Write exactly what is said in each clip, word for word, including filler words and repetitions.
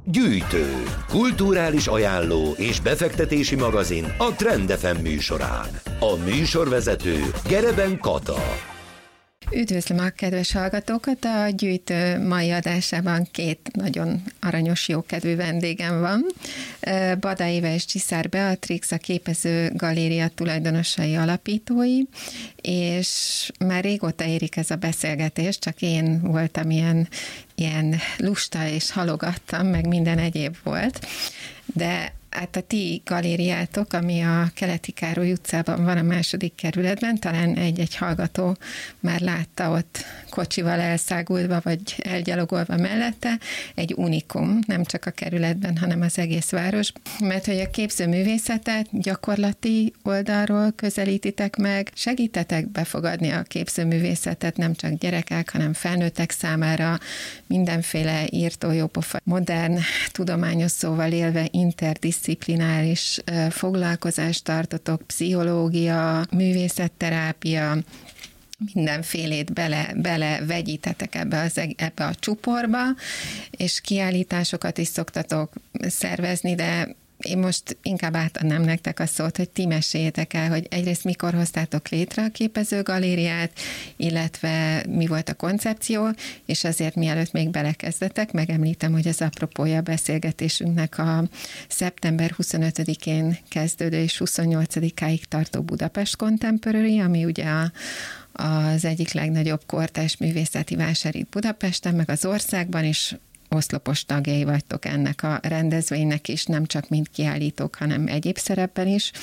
Gyűjtő, kulturális ajánló és befektetési magazin a Trend ef em műsorán. A műsorvezető Gereben Kata. Üdvözlöm a kedves hallgatókat! A Gyűjtő mai adásában két nagyon aranyos, jókedvű vendégem van. Bada Éva és Csiszár Beatrix, a Képező Galéria tulajdonosai, alapítói, és már régóta érik ez a beszélgetés, csak én voltam ilyen, ilyen lusta, és halogattam, meg minden egyéb volt, de hát a ti galériátok, ami a Keleti Károly utcában van, a második kerületben, talán egy-egy hallgató már látta ott kocsival elszágulva, vagy elgyalogolva mellette, egy unikum, nem csak a kerületben, hanem az egész város, mert hogy a képzőművészetet gyakorlati oldalról közelítitek meg, segítetek befogadni a képzőművészetet nem csak gyerekek, hanem felnőttek számára, mindenféle írtó, jópofa, modern, tudományos szóval élve interdisziplináris foglalkozást tartotok, pszichológia, művészetterápia, mindenfélét bele, bele vegyítetek ebbe, az, ebbe a csuporba, és kiállításokat is szoktatok szervezni, de én most inkább átadnám nektek a szót, hogy ti meséljétek el, hogy egyrészt mikor hoztátok létre a Képező Galériát, illetve mi volt a koncepció, és azért mielőtt még belekezdetek, megemlítem, hogy az apropója a beszélgetésünknek a szeptember huszonötödikén kezdődő és huszonnyolcadikáig tartó Budapest Contemporary, ami ugye a az egyik legnagyobb kortárs művészeti vásár itt Budapesten, meg az országban is. Oszlopos tagjai vagytok ennek a rendezvénynek is, nem csak mint kiállítók, hanem egyéb szerepben is.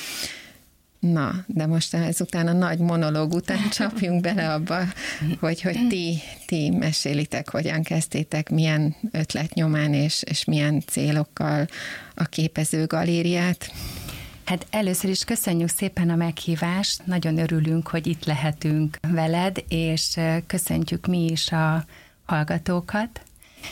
Na, de most ezután a nagy monológ után csapjunk bele abba, hogy, hogy ti, ti mesélitek, hogyan kezdtétek, milyen ötlet nyomán és, és milyen célokkal a Képező Galériát. Hát először is köszönjük szépen a meghívást, nagyon örülünk, hogy itt lehetünk veled, és köszöntjük mi is a hallgatókat.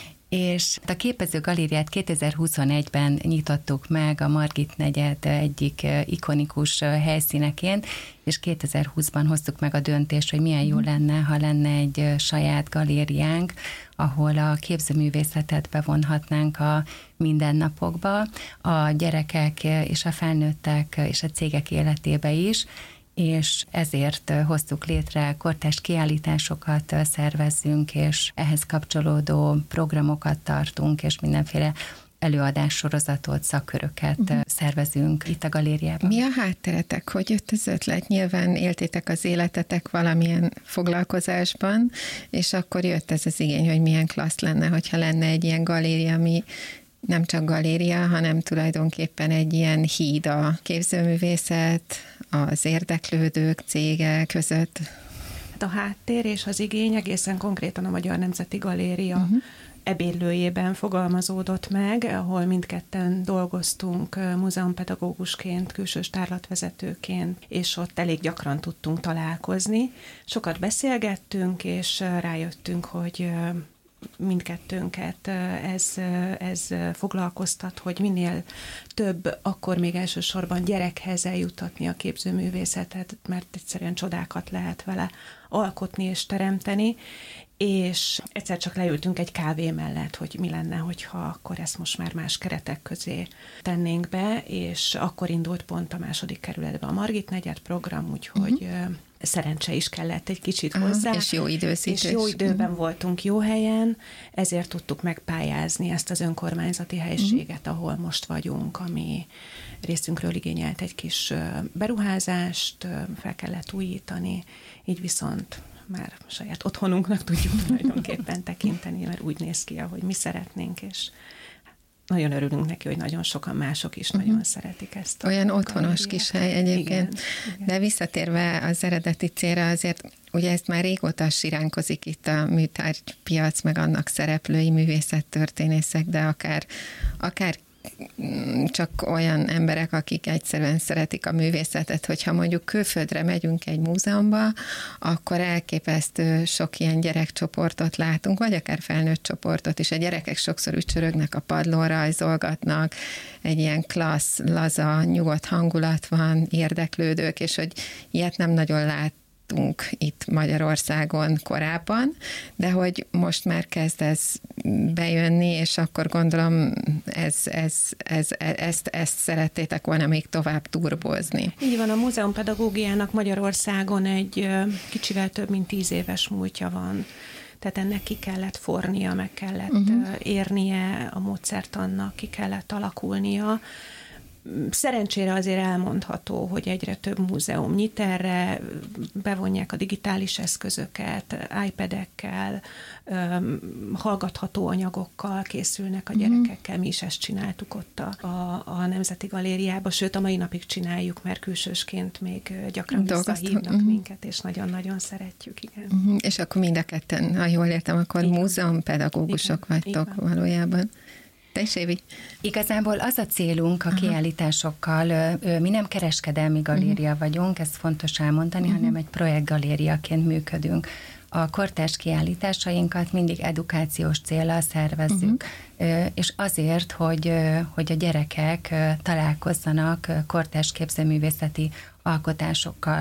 És a Képező Galériát kétezer-huszonegyben nyitottuk meg a Margit negyed egyik ikonikus helyszíneként, és kétezer-húszban hoztuk meg a döntést, hogy milyen jó lenne, ha lenne egy saját galériánk, ahol a képzőművészetet bevonhatnánk a mindennapokba, a gyerekek és a felnőttek és a cégek életébe is, és ezért hoztuk létre, kortárs kiállításokat szervezzünk, és ehhez kapcsolódó programokat tartunk, és mindenféle előadássorozatot, szakköröket uh-huh. szervezünk itt a galériában. Mi a hátteretek? Hogy jött az ötlet? Nyilván éltétek az életetek valamilyen foglalkozásban, és akkor jött ez az igény, hogy milyen klassz lenne, hogyha lenne egy ilyen galéria, ami nem csak galéria, hanem tulajdonképpen egy ilyen híd a képzőművészet, az érdeklődők, cégek között. A háttér és az igény egészen konkrétan a Magyar Nemzeti Galéria uh-huh. ebédlőjében fogalmazódott meg, ahol mindketten dolgoztunk múzeumpedagógusként, külsős tárlatvezetőként, és ott elég gyakran tudtunk találkozni. Sokat beszélgettünk, és rájöttünk, hogy mindkettőnket ez, ez foglalkoztat, hogy minél több, akkor még elsősorban gyerekhez eljutatni a képzőművészetet, mert egyszerűen csodákat lehet vele alkotni és teremteni, és egyszer csak leültünk egy kávé mellett, hogy mi lenne, hogyha akkor ezt most már más keretek közé tennénk be, és akkor indult pont a második kerületben a Margit negyed program, úgyhogy uh-huh. szerencse is kellett egy kicsit Aha, hozzá. És jó időzítés. És jó időben uh-huh. voltunk jó helyen, ezért tudtuk megpályázni ezt az önkormányzati helységet, uh-huh. ahol most vagyunk, ami részünkről igényelt egy kis beruházást, fel kellett újítani, így viszont már saját otthonunknak tudjuk tulajdonképpen tekinteni, mert úgy néz ki, ahogy mi szeretnénk, és nagyon örülünk neki, hogy nagyon sokan mások is uh-huh. nagyon szeretik ezt. Olyan otthonos kis hely egyébként. Igen, igen. De visszatérve az eredeti célra, azért ugye ezt már régóta siránkozik itt a műtárgypiac, meg annak szereplői, művészettörténészek, de akár, akár csak olyan emberek, akik egyszerűen szeretik a művészetet, hogyha mondjuk külföldre megyünk egy múzeumba, akkor elképesztő sok ilyen gyerekcsoportot látunk, vagy akár felnőtt csoportot is. A gyerekek sokszor ücsörögnek a padlón, rajzolgatnak, egy ilyen klassz, laza, nyugodt hangulat van, érdeklődők, és hogy ilyet nem nagyon lát láttunk itt Magyarországon korábban, de hogy most már kezd ez bejönni, és akkor gondolom ez, ez, ez, ezt, ezt szerettétek volna még tovább turbozni. Így van, a múzeumpedagógiának Magyarországon egy kicsivel több mint tíz éves múltja van. Tehát ennek ki kellett fornia, meg kellett uh-huh. érnie a módszertannak, ki kellett alakulnia. Szerencsére azért elmondható, hogy egyre több múzeum nyit erre, bevonják a digitális eszközöket, iPad-ekkel, hallgatható anyagokkal készülnek a gyerekekkel. Mi is ezt csináltuk ott a, a, a Nemzeti Galériában, sőt a mai napig csináljuk, mert külsősként még gyakran visszahívnak uh-huh. minket, és nagyon-nagyon szeretjük, igen. Uh-huh. És akkor mind a ketten, ha jól értem, akkor múzeumpedagógusok vagytok igen. valójában. Évi? Igazából az a célunk a kiállításokkal, mi nem kereskedelmi galéria uh-huh. vagyunk, ezt fontos elmondani, uh-huh. hanem egy projektgalériaként működünk. A kortárs kiállításainkat mindig edukációs céllal szervezzük, uh-huh. és azért, hogy, hogy a gyerekek találkozzanak kortárs képzőművészeti alkotásokkal.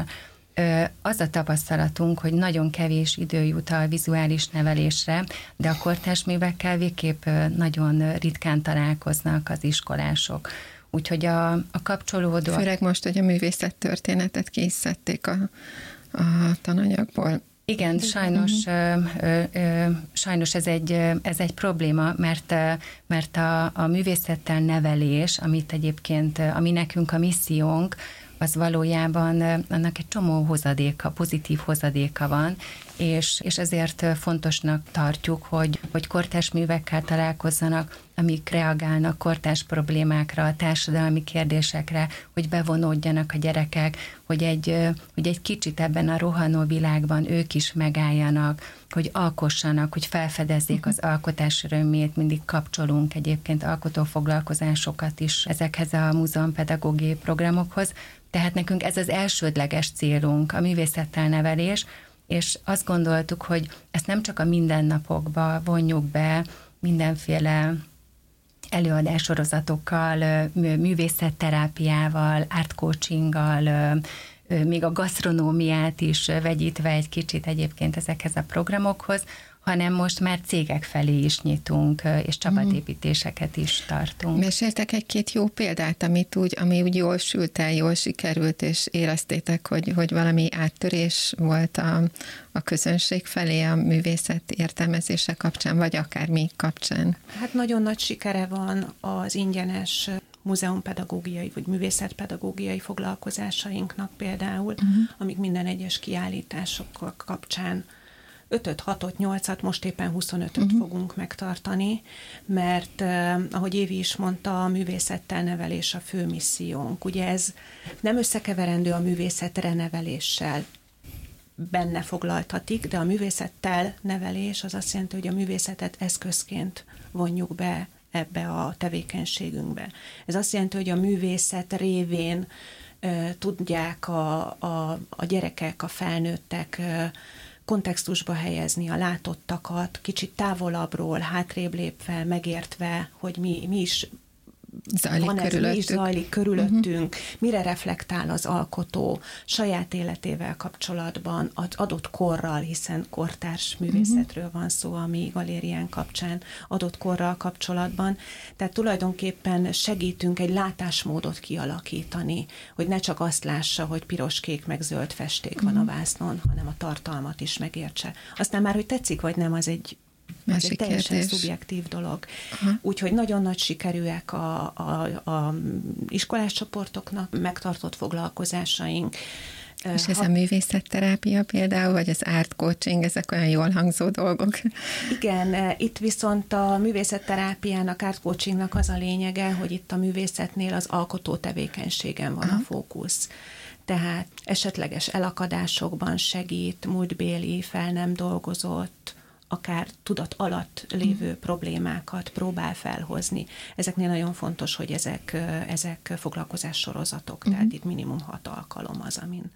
Az a tapasztalatunk, hogy nagyon kevés idő jut a vizuális nevelésre, de a kortárs művekkel végképp nagyon ritkán találkoznak az iskolások. Úgyhogy a, a kapcsolódó... Főleg most, hogy a művészettörténetet készítették a, a tananyagból. Igen, sajnos, uh-huh. ö, ö, sajnos ez egy, ez egy probléma, mert, mert a, a művészettel nevelés, amit egyébként, ami nekünk a missziónk, az valójában annak egy csomó hozadéka, pozitív hozadéka van, és, és ezért fontosnak tartjuk, hogy, hogy kortárs művekkel találkozzanak, amik reagálnak kortárs problémákra, társadalmi kérdésekre, hogy bevonódjanak a gyerekek, hogy egy, hogy egy kicsit ebben a rohanó világban ők is megálljanak, hogy alkossanak, hogy felfedezzék az alkotás örömét, mindig kapcsolunk egyébként alkotófoglalkozásokat is ezekhez a múzeumpedagógiai programokhoz. Tehát nekünk ez az elsődleges célunk, a művészettel nevelés, és azt gondoltuk, hogy ezt nem csak a mindennapokba vonjuk be mindenféle előadássorozatokkal, művészetterápiával, art coachinggal, még a gasztronómiát is vegyítve egy kicsit egyébként ezekhez a programokhoz, hanem most már cégek felé is nyitunk, és csapatépítéseket is tartunk. Meséltek egy-két jó példát, amit úgy, ami úgy jól sült el, jól sikerült, és éreztétek, hogy, hogy valami áttörés volt a, a közönség felé a művészet értelmezése kapcsán, vagy akár mi kapcsán? Hát nagyon nagy sikere van az ingyenes múzeumpedagógiai vagy művészetpedagógiai foglalkozásainknak például, uh-huh. amik minden egyes kiállítások kapcsán ötöt, hatot, nyolcat, most éppen huszonötöt uh-huh. fogunk megtartani, mert eh, ahogy Évi is mondta, a művészettel nevelés a fő missziónk. Ugye ez nem összekeverendő a művészetre neveléssel, benne foglaltatik, de a művészettel nevelés az azt jelenti, hogy a művészetet eszközként vonjuk be ebbe a tevékenységünkbe. Ez azt jelenti, hogy a művészet révén eh, tudják a, a, a gyerekek, a felnőttek eh, kontextusba helyezni a látottakat, kicsit távolabbról, hátrébb lépve, megértve, hogy mi, mi is zajlik van ez, mi is zajlik körülöttünk, uh-huh. mire reflektál az alkotó saját életével kapcsolatban, az adott korral, hiszen kortárs művészetről uh-huh. van szó a mi galérián kapcsán, adott korral kapcsolatban. Tehát tulajdonképpen segítünk egy látásmódot kialakítani, hogy ne csak azt lássa, hogy piros, kék, meg zöld festék uh-huh. van a vásznon, hanem a tartalmat is megértse. Aztán már, hogy tetszik vagy nem, az egy Ez egy teljesen kérdés. Szubjektív dolog. Aha. Úgyhogy nagyon nagy sikerűek a, a, a iskolás csoportoknak megtartott foglalkozásaink. És ez ha... a művészetterápia például, vagy az art coaching, ezek olyan jól hangzó dolgok? Igen, itt viszont a művészetterápiának, art coachingnak az a lényege, hogy itt a művészetnél az alkotó tevékenységen van Aha. a fókusz. Tehát esetleges elakadásokban segít, múltbéli, fel nem dolgozott, akár tudat alatt lévő mm. problémákat próbál felhozni. Ezeknél nagyon fontos, hogy ezek, ezek foglalkozás sorozatok, mm. tehát itt minimum hat alkalom az, amin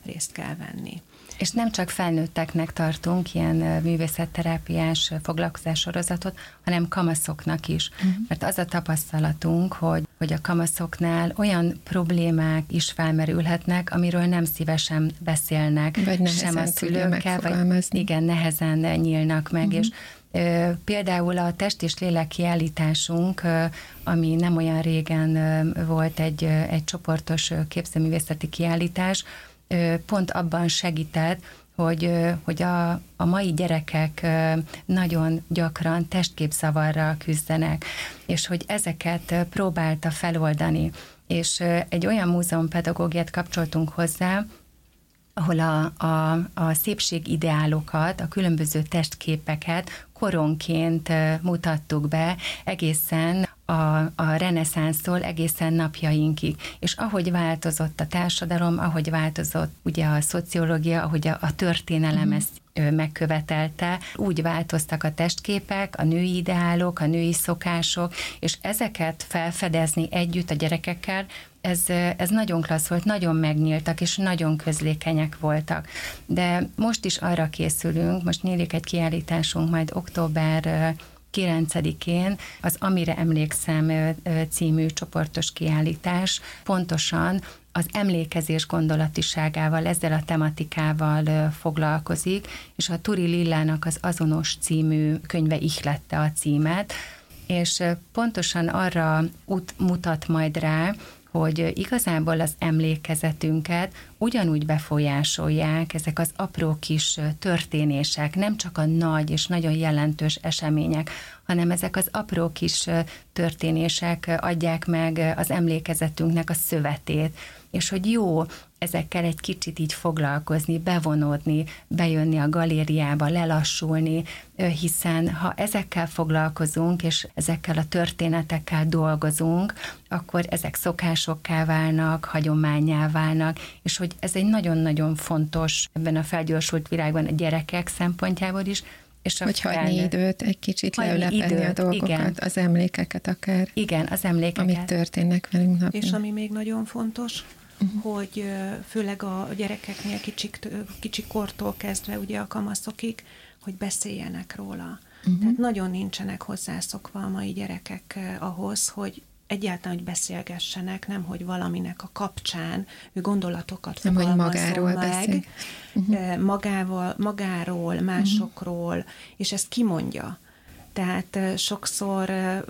részt kell venni. És nem csak felnőtteknek tartunk ilyen művészetterápiás foglalkozássorozatot, hanem kamaszoknak is. Uh-huh. Mert az a tapasztalatunk, hogy, hogy a kamaszoknál olyan problémák is felmerülhetnek, amiről nem szívesen beszélnek. Vagy sem a szülőkkel, vagy igen, nehezen nyílnak meg, uh-huh. és ö, például a test és lélek kiállításunk, ö, ami nem olyan régen ö, volt egy, ö, egy csoportos ö, képzőművészeti kiállítás, pont abban segített, hogy, hogy a, a mai gyerekek nagyon gyakran testképzavarral küzdenek, és hogy ezeket próbálta feloldani. És egy olyan múzeumpedagógiát kapcsoltunk hozzá, ahol a, a, a szépségideálokat, a különböző testképeket koronként mutattuk be egészen a, a reneszánsztól egészen napjainkig. És ahogy változott a társadalom, ahogy változott ugye a szociológia, ahogy a, a történelem mm. ezt megkövetelte, úgy változtak a testképek, a női ideálok, a női szokások, és ezeket felfedezni együtt a gyerekekkel, ez, ez nagyon klassz volt, nagyon megnyíltak, és nagyon közlékenyek voltak. De most is arra készülünk, most nyílik egy kiállításunk majd október kilencedikén, az Amire emlékszem című csoportos kiállítás, pontosan az emlékezés gondolatiságával, ezzel a tematikával foglalkozik, és a Turi Lillának az Azonos című könyve ihlette a címet, és pontosan arra út mutat majd rá, hogy igazából az emlékezetünket ugyanúgy befolyásolják ezek az apró kis történések, nem csak a nagy és nagyon jelentős események, hanem ezek az apró kis történések adják meg az emlékezetünknek a szövetét, és hogy jó ezekkel egy kicsit így foglalkozni, bevonódni, bejönni a galériába, lelassulni, hiszen ha ezekkel foglalkozunk, és ezekkel a történetekkel dolgozunk, akkor ezek szokásokká válnak, hagyománnyá válnak, és hogy ez egy nagyon-nagyon fontos ebben a felgyorsult világban a gyerekek szempontjából is, és hogy hagyni időt, egy kicsit leülepelni a dolgokat, igen. Az emlékeket akár. Igen, az emlékeket. Amik történnek velünk napján. És ami még nagyon fontos, uh-huh. hogy főleg a gyerekeknél kicsik, kicsi kortól kezdve ugye a kamaszokig, hogy beszéljenek róla. Uh-huh. Tehát nagyon nincsenek hozzászokva a mai gyerekek ahhoz, hogy egyáltalán, hogy beszélgessenek, nem, hogy valaminek a kapcsán ő gondolatokat nem, fogalmazzon hogy magáról meg, beszél. Uh-huh. magával, magáról, másokról, uh-huh. és ezt kimondja. Tehát sokszor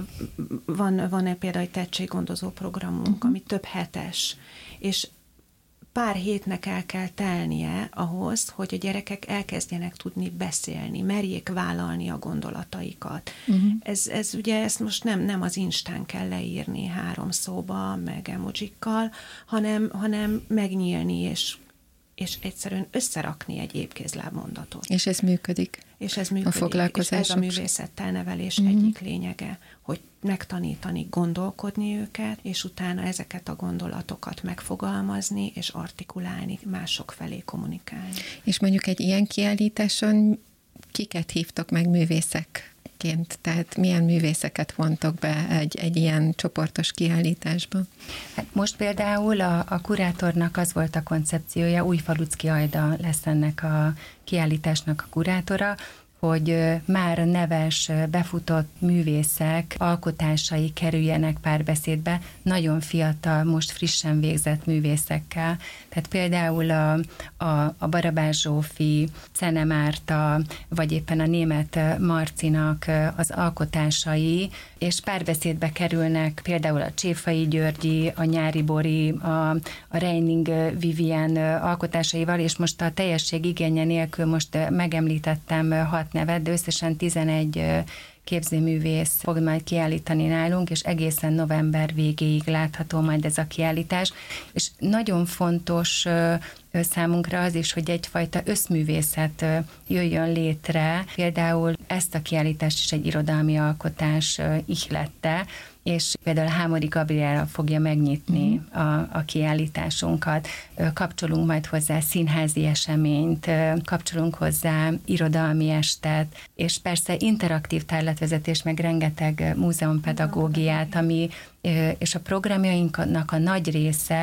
van, van például egy tehetséggondozó programunk, uh-huh. ami több hetes, és pár hétnek el kell telnie ahhoz, hogy a gyerekek elkezdjenek tudni beszélni, merjék vállalni a gondolataikat. Uh-huh. Ez, ez ugye ezt most nem, nem az Instán kell leírni három szóba, meg emojikkal, hanem, hanem megnyílni, és, és egyszerűen összerakni egy épkézláb mondatot. És ez működik. És ez működik. A foglalkozások. És ez a művészettel nevelés uh-huh. egyik lényege, hogy megtanítani, gondolkodni őket, és utána ezeket a gondolatokat megfogalmazni, és artikulálni, mások felé kommunikálni. És mondjuk egy ilyen kiállításon kiket hívtok meg művészekként? Tehát milyen művészeket vontok be egy, egy ilyen csoportos kiállításba? Hát most például a, a kurátornak az volt a koncepciója, Újfaluczky Ajda lesz ennek a kiállításnak a kurátora, hogy már neves, befutott művészek alkotásai kerüljenek párbeszédbe, nagyon fiatal, most frissen végzett művészekkel. Tehát például a, a, a Barabás Zsófi, Czene Márta, vagy éppen a német Marcinak az alkotásai, és párbeszédbe kerülnek például a Cséfai Györgyi, a Nyári Bori, a, a Reining Vivien alkotásaival, és most a teljesség igénye nélkül most megemlítettem hat nevet, de összesen tizenegy képzőművész fog majd kiállítani nálunk, és egészen november végéig látható majd ez a kiállítás. És nagyon fontos számunkra az is, hogy egyfajta összművészet jöjjön létre. Például ezt a kiállítást is egy irodalmi alkotás ihlette, és például Hámori Gabriella fogja megnyitni mm. a, a kiállításunkat. Kapcsolunk majd hozzá színházi eseményt, kapcsolunk hozzá irodalmi estet, és persze interaktív tárlatvezetés, meg rengeteg múzeumpedagógiát, ami, és a programjainknak a nagy része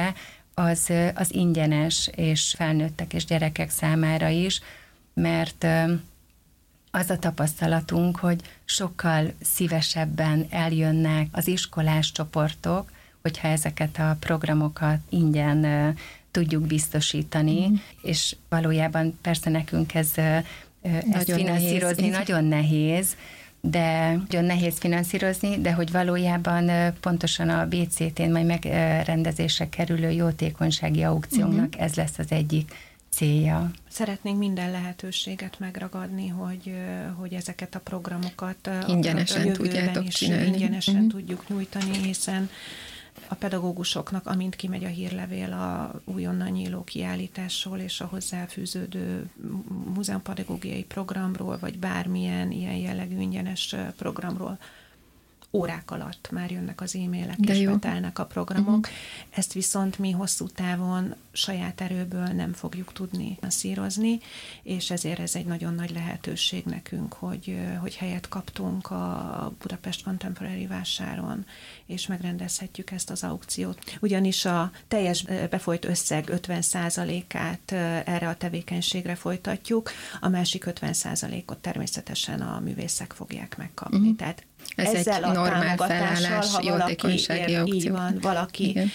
az, az ingyenes, és felnőttek és gyerekek számára is, mert az a tapasztalatunk, hogy sokkal szívesebben eljönnek az iskolás csoportok, hogyha ezeket a programokat ingyen tudjuk biztosítani, mm. és valójában persze nekünk ez ezt finanszírozni nehéz. nagyon nehéz, de nagyon nehéz finanszírozni, de hogy valójában pontosan a bé cé té-n majd megrendezésre kerülő jótékonysági aukciónak mm. ez lesz az egyik célja. Szeretnénk minden lehetőséget megragadni, hogy, hogy ezeket a programokat ingyenesen a tudjátok is csinálni. ingyenesen mm. tudjuk nyújtani, hiszen a pedagógusoknak, amint kimegy a hírlevél a újonnan nyíló kiállításról és a hozzáfűződő múzeumpedagógiai programról, vagy bármilyen ilyen jellegű ingyenes programról, órák alatt már jönnek az e-mailek, de és jó. betelnek a programok. Uh-huh. Ezt viszont mi hosszú távon saját erőből nem fogjuk tudni finanszírozni, és ezért ez egy nagyon nagy lehetőség nekünk, hogy, hogy helyet kaptunk a Budapest Contemporary vásáron, és megrendezhetjük ezt az aukciót. Ugyanis a teljes befolyt összeg ötven százalékát erre a tevékenységre folytatjuk, a másik ötven százalékot természetesen a művészek fogják megkapni. Uh-huh. Tehát ez ezzel egy normál felállás, jótékonysági aukció. Így van, valaki Igen.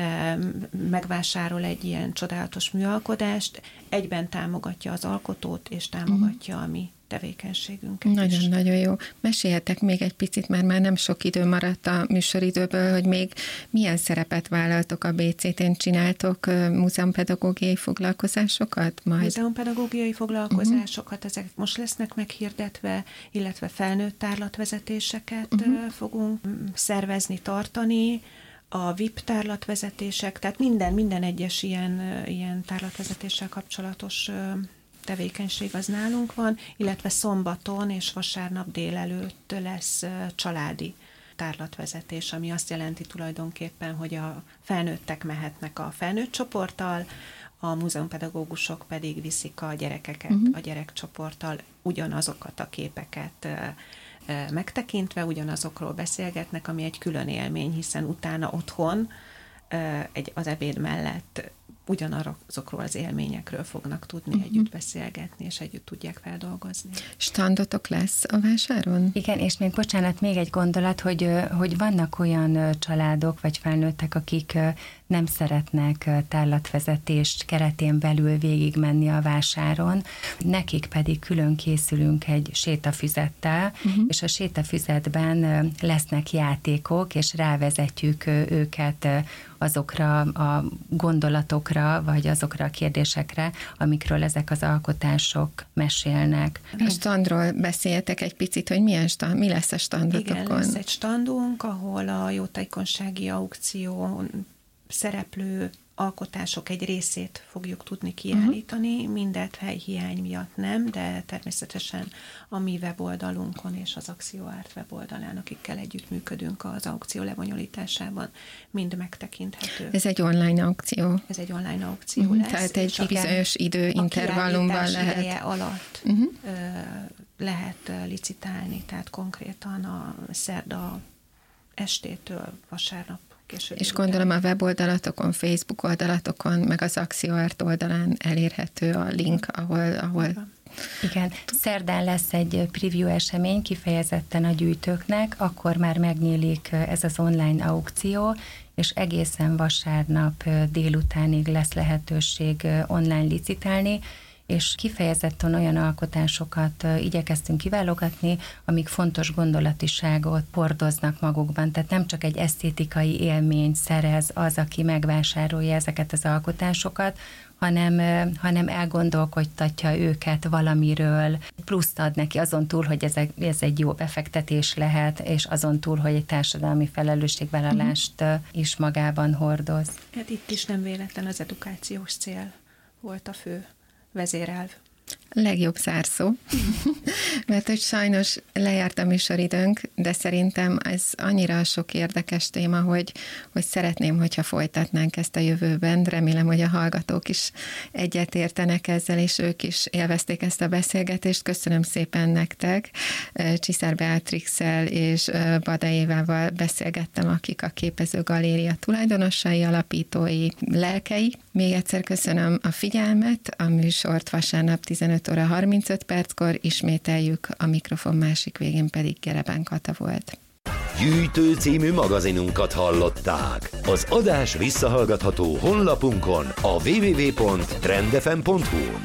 megvásárol egy ilyen csodálatos műalkodást, egyben támogatja az alkotót, és támogatja a mi tevékenységünket. Nagyon-nagyon jó. Meséljetek még egy picit, mert már nem sok idő maradt a műsoridőből, hogy még milyen szerepet vállaltok a bé cé té-n, csináltok múzeumpedagógiai foglalkozásokat majd? Múzeumpedagógiai foglalkozásokat, uh-huh. ezek most lesznek meghirdetve, illetve felnőtt tárlatvezetéseket uh-huh. fogunk szervezni, tartani, a vé i pé tárlatvezetések, tehát minden, minden egyes ilyen, ilyen tárlatvezetéssel kapcsolatos tevékenység az nálunk van, illetve szombaton és vasárnap délelőtt lesz családi tárlatvezetés, ami azt jelenti tulajdonképpen, hogy a felnőttek mehetnek a felnőtt csoporttal, a múzeumpedagógusok pedig viszik a gyerekeket uh-huh. a gyerekcsoporttal, ugyanazokat a képeket megtekintve, ugyanazokról beszélgetnek, ami egy külön élmény, hiszen utána otthon egy, az ebéd mellett ugyanazokról az élményekről fognak tudni uh-huh. együtt beszélgetni, és együtt tudják feldolgozni. Standotok lesz a vásáron? Igen, és még bocsánat, még egy gondolat, hogy, hogy vannak olyan családok, vagy felnőttek, akik nem szeretnek tárlatvezetést keretén belül végigmenni a vásáron, nekik pedig külön készülünk egy sétafüzettel, uh-huh. és a sétafüzetben lesznek játékok, és rávezetjük őket azokra a gondolatokra, vagy azokra a kérdésekre, amikről ezek az alkotások mesélnek. A standról beszéljetek egy picit, hogy milyen stand, mi lesz a standotokon? Igen, lesz egy standunk, ahol a jótékonysági aukció szereplő alkotások egy részét fogjuk tudni kiállítani, uh-huh. mindet helyhiány miatt nem, de természetesen a mi weboldalunkon és az AxioArt weboldalán, akikkel együttműködünk az aukció lebonyolításában, mind megtekinthető. Ez egy online aukció? Ez egy online aukció uh-huh. lesz. Tehát egy bizonyos időintervallumban lehet. A alatt uh-huh. lehet licitálni, tehát konkrétan a szerda estétől vasárnap. És gondolom a weboldalatokon, Facebook oldalatokon, meg az AxioArt oldalán elérhető a link, ahol... ahol... Igen, szerdán lesz egy preview esemény kifejezetten a gyűjtőknek, akkor már megnyílik ez az online aukció, és egészen vasárnap délutánig lesz lehetőség online licitálni, és kifejezetten olyan alkotásokat igyekeztünk kiválogatni, amik fontos gondolatiságot hordoznak magukban. Tehát nem csak egy esztétikai élményt szerez az, aki megvásárolja ezeket az alkotásokat, hanem, hanem elgondolkodtatja őket valamiről, pluszt ad neki azon túl, hogy ez, ez egy jó befektetés lehet, és azon túl, hogy egy társadalmi felelősségvállalást uh-huh. is magában hordoz. Hát itt is nem véletlen az edukációs cél volt a fő vezérelv. legjobb zárszó, mert hogy sajnos lejárt a műsoridőnk, de szerintem ez annyira sok érdekes téma, hogy, hogy szeretném, hogyha folytatnánk ezt a jövőben. Remélem, hogy a hallgatók is egyetértenek ezzel, és ők is élvezték ezt a beszélgetést. Köszönöm szépen nektek. Csiszár Beatrixsel és Bada Évával beszélgettem, akik a Képező Galéria tulajdonosai, alapítói, lelkei. Még egyszer köszönöm a figyelmet, a műsort vasárnap tizenöt óra harmincöt perckor ismételjük, a mikrofon másik végén pedig Gereben Kata volt. Gyűjtő című magazinunkat hallották. Az adás visszahallgatható honlapunkon, a double-u double-u double-u pont trend f m pont h u-n.